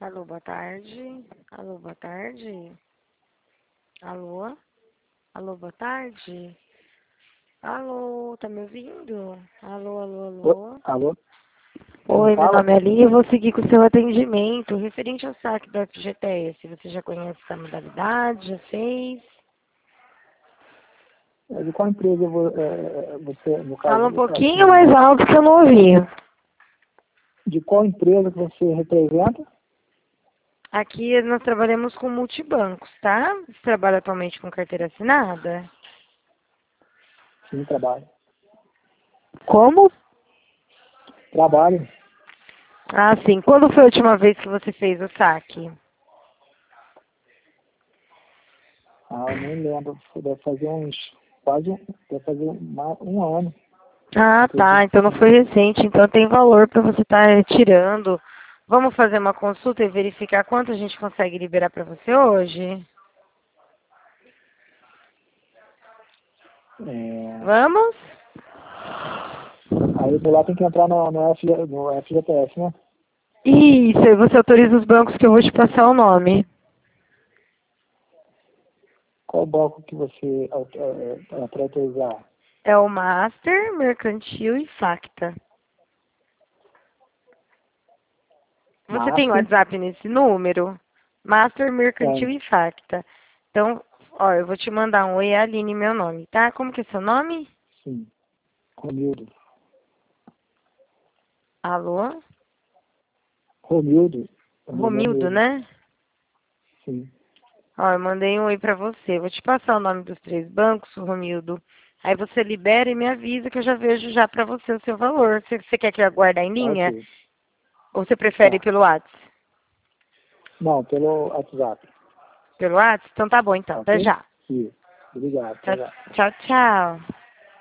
Alô, boa tarde. Alô, boa tarde. Alô? Alô, boa tarde. Alô, tá me ouvindo? Alô, alô, alô. Alô? Oi, meu Fala? nome é Aline e eu vou seguir com o seu atendimento referente ao saque da FGTS. Você já conhece essa modalidade? Já fez? De qual empresa você, no Fala caso, um pouquinho aqui, mais alto que eu não ouvi. de qual empresa que você representa? Aqui nós trabalhamos com multibancos, tá? Você trabalha atualmente com carteira assinada? Sim, trabalho. Como? Trabalho. Ah, sim. Quando foi a última vez que você fez o saque? Eu nem lembro. Deve fazer deve fazer um ano, Ah, tá. acredito. Então não foi recente. Então tem valor para você estar retirando. Vamos fazer uma consulta e verificar quanto a gente consegue liberar para você hoje? Vamos? Aí por lá tem que entrar no FGTS, né? Isso, e você autoriza os bancos que eu vou te passar o nome. Qual banco que você para autorizar? É o Master, Mercantil e Facta. Você tem Master? WhatsApp nesse número? Master, Mercantil Tem. e Facta. Então, ó, eu vou te mandar um oi, Aline, meu nome, tá? Como que é seu nome? Sim. Romildo. Alô? Romildo. É meu nome Romildo, mesmo. né? Sim. Ó, eu mandei um oi pra você. Vou te passar o nome dos 3 bancos, Romildo. Aí você libera e me avisa que eu já vejo já pra você o seu valor. Você quer que eu aguarde em Tá linha? ok. Ou você prefere Tá. pelo WhatsApp? Não, pelo WhatsApp. Pelo WhatsApp? Então tá bom, então. Tá Até ok? já. Isso. Obrigado. Até Tchau, já. tchau, tchau.